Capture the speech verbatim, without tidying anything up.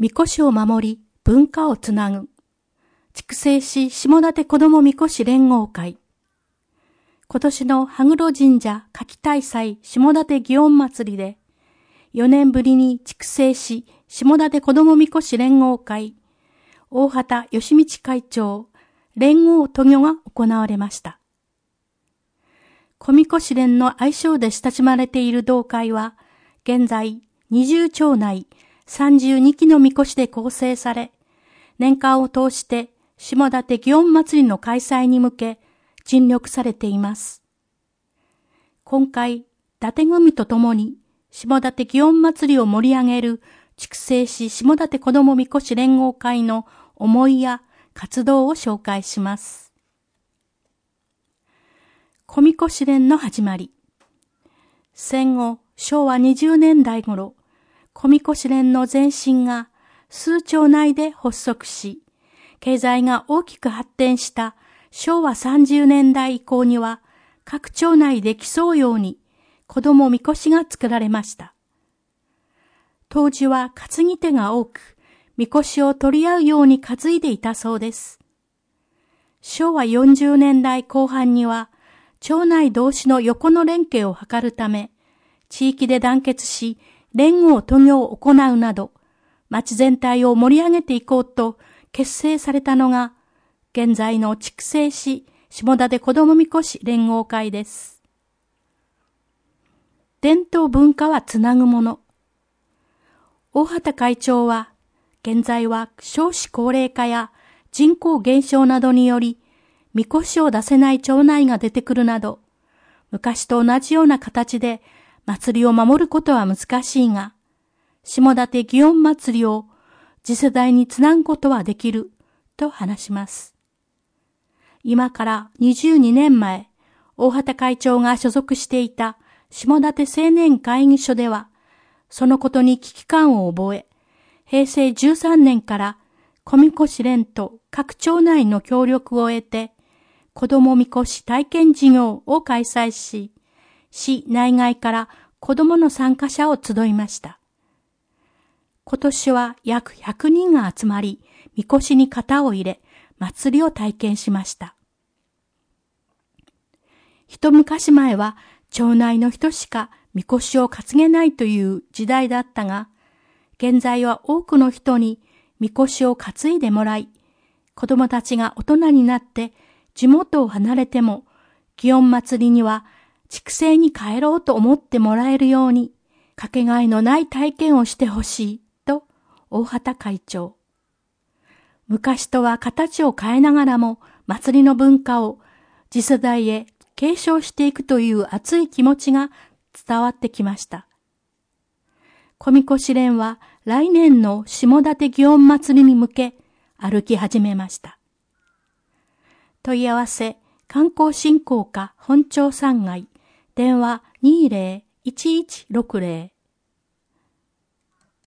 みこしを守り、文化をつなぐ。筑西市下館子どもみこし連合会。今年の羽黒神社夏季大祭下館祇園祭りで、よねんぶりに筑西市下館子どもみこし連合会、大畑義道会長、連合渡御が行われました。小みこし連の愛称で親しまれている同会は、現在にじゅう町内さんじゅうにきのみこしで構成され、年間を通して下館祇園祭りの開催に向け尽力されています。今回、伊達組とともに下館祇園祭りを盛り上げる筑西市下館子どもみこし連合会の思いや活動を紹介します。小みこし連の始まり。戦後、しょうわにじゅうねんだい頃、小みこし連の前身が数町内で発足し、経済が大きく発展したしょうわさんじゅうねんだい以降には、各町内で競うように子どもみこしが作られました。当時は担ぎ手が多く、みこしを取り合うように担いでいたそうです。しょうわよんじゅうねんだいこう半には、町内同士の横の連携を図るため、地域で団結し、連合渡御を行うなど、町全体を盛り上げていこうと結成されたのが、現在の筑西市下館子どもみこし連合会です。伝統文化はつなぐもの。大畑会長は、現在は少子高齢化や人口減少などにより、みこしを出せない町内が出てくるなど、昔と同じような形で祭りを守ることは難しいが、下館祇園祭りを次世代につなぐことはできると話します。今からにじゅうにねんまえ、大畑会長が所属していた下館青年会議所では、そのことに危機感を覚え、へいせいじゅうさんねんから小みこし連と各町内の協力を得て、子どもみこし体験事業を開催し、市内外から子どもの参加者を集いました。今年は約ひゃくにんが集まり、みこしに型を入れ、祭りを体験しました。一昔前は町内の人しかみこしを担げないという時代だったが、現在は多くの人にみこしを担いでもらい、子供たちが大人になって地元を離れても、祇園祭りには筑西に帰ろうと思ってもらえるように、かけがえのない体験をしてほしいと大畑会長。昔とは形を変えながらも祭りの文化を次世代へ継承していくという熱い気持ちが伝わってきました。小みこし連は来年の下館祇園祭りに向け歩き始めました。問い合わせ、観光振興課本町さんがい、電話 にじゅう いちいちろくぜろ